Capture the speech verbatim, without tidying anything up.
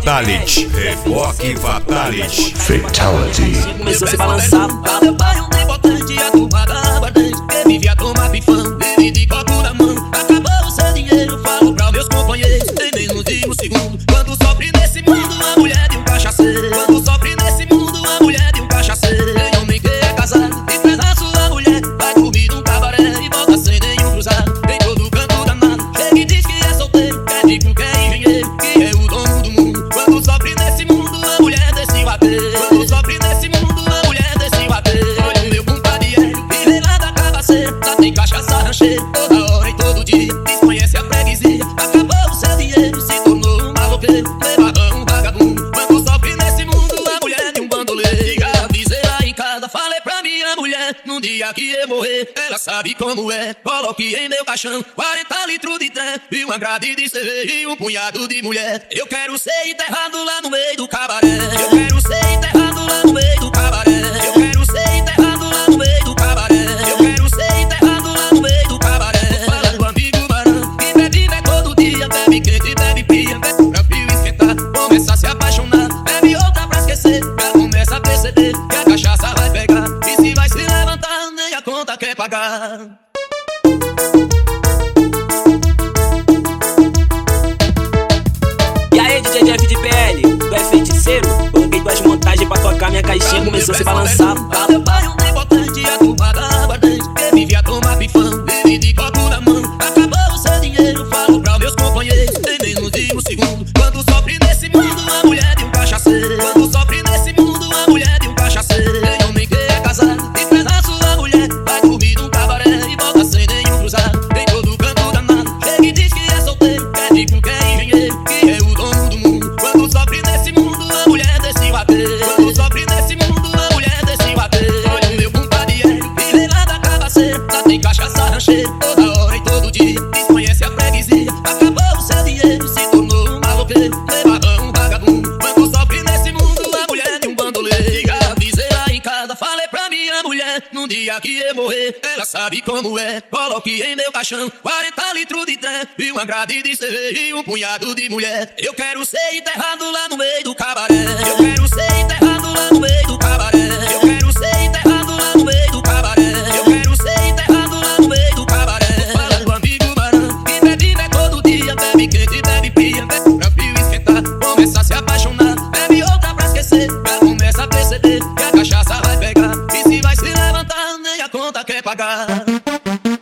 Fatality, Reboque Fatality. Fatality. Começou a se balançar. Meu pai é um importante, a turma da aguardante. Eu vivia tomar pifão, bebe de copo na mão. Acabou o seu dinheiro, falo pra meus companheiros. Tem menos de um segundo. Quando sofre nesse mundo, a mulher de um cachaceiro. Quando sofre nesse mundo, a mulher de um cachaceiro. Tem homem que é casado e traz a sua mulher. Vai dormir num cabaré e volta sem nenhum cruzado. Tem todo canto danado, chega e diz que é solteiro. É rico que é engenheiro, que é o dono do mundo. Quando sofre nesse mundo, a mulher desse bater. Quando sofre nesse mundo, a mulher desse bater. Olha o meu compadre, e vem lá da cabaceira. Lá tem cachaça rancheira, toda hora e todo dia. Desconhece a freguesia, acabou o seu dinheiro. Se tornou um maloqueiro, levava um vagabundo. Quando sofre nesse mundo, a mulher de um bandoleiro. Avisei lá em casa, falei pra minha mulher. Num dia que eu morrer, ela sabe como é. Coloque em meu caixão quarenta litros de trem e uma grade de cerveja e um punhado de mulher. Eu quero ser enterrado lá no meio do cabaré. Eu quero ser enterrado lá no meio do cabaré. Eu quero ser enterrado lá no meio do cabaré. Eu quero ser enterrado lá no meio do cabaré. Fala do amigo Marão, que bebe bebe todo dia. Bebe quente, bebe pia, bebe pra fio esquentar. Começa a se apaixonar, bebe outra pra esquecer. Já começa a perceber que a cachaça vai pegar. E se vai se levantar, nem a conta quer pagar. E aí, D J Jeff de P L, tu é feiticeiro? Coloquei duas montagens pra tocar minha caixinha, começou a se balançar. Meu pai é um importante, a turma da aguardante. Eu vivia tomar pifão, bebe de copo na mão. Acabou o seu dinheiro, falo pra meus companheiros. Tem menos de um segundo. Quando sofre nesse mundo, a mulher de um cachaceiro. Quando sofre nesse mundo, a mulher de um cachaceiro. Tem homem que é casado e traz a sua mulher. Vai dormir num cabaré e volta sem nenhum cruzado. Tem todo canto danado, chega e diz que é solteiro. É rico que é engenheiro, que é o dono do mundo. Quando sofre nesse mundo, a mulher desse bater. Quando sofre nesse mundo, a mulher desse bater. Olha o meu compadre, e vem lá da cabaceira. Lá tem cachaça rancheira, toda hora e todo dia. Desconhece a freguesia, acabou o seu dinheiro. Se tornou um maloqueiro, levava um vagabundo. Quando sofre nesse mundo, a mulher de um bandoleiro. Avisei lá em casa, falei pra minha mulher. Num dia que eu morrer, ela sabe como é. Coloque em meu caixão quarenta litros de trem e uma grade de cerveja e um punhado de mulher. Eu quero ser enterrado lá no meio do cabaré. Eu quero ser enterrado lá no meio do cabaré. Eu quero ser enterrado lá no meio do cabaré. Eu quero ser enterrado lá no meio do cabaré. Fala do amigo Marão, que bebe bebe todo dia. Bebe quente, bebe pia, bebe pra fio esquentar. Começa a se apaixonar, bebe outra pra esquecer. Já começa a perceber que a cachaça vai pegar. E se vai se levantar, nem a conta quer pagar.